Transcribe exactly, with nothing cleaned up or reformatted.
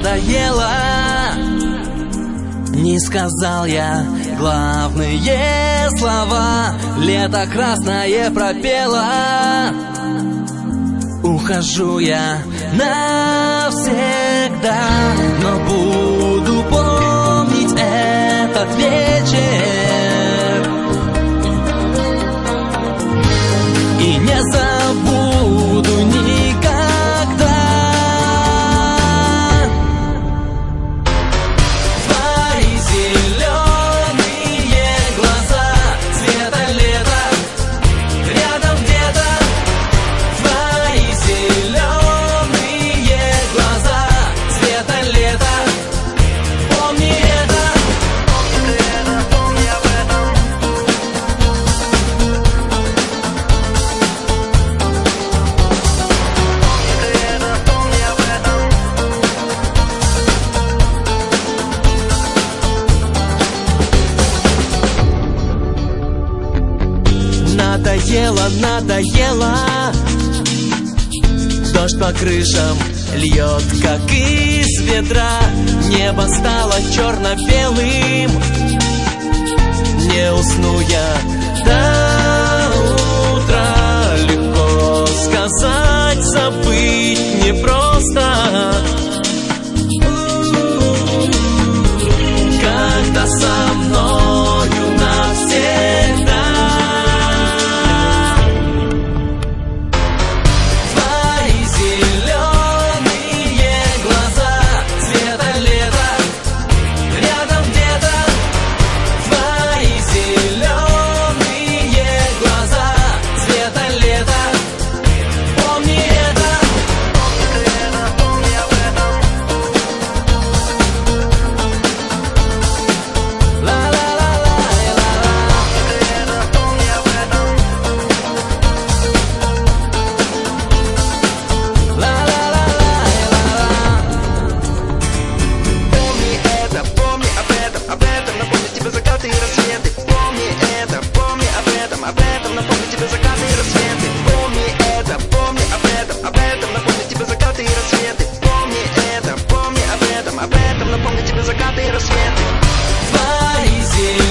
надоело. Не сказал я главные слова, лето красное пропело. Ухожу я навсегда, но буду помнить этот вечер и не забуду никогда. Твои зеленые глаза цвета лета рядом где-то. Твои зеленые глаза цвета лета. Помни это, помни это, помни об этом. Надоело, надоело. Дождь по крышам льет, как из ведра. Небо стало черно-белым. Не усну я до утра. Легко сказать, забыть непросто. Когда со мною навсегда. Твои зеленые глаза цвета лета рядом где-то. Твои зеленые глаза цвета лета. Помни это, помни это, помни об этом. Ла-ла-ла-ла-ла-ла. Помни об этом. Ла-ла-ла-ла-ла-ла. Помни это, помни об этом, об этом напомню тебе закаты и рассветы. Помни это, помни об этом, об этом напомню тебе закаты и рассветы. Помни это, помни об этом, об этом напомню тебе закаты и рассветы. Помни это, помни об этом, об этом напомню тебе закаты и рассветы. Твои зеленые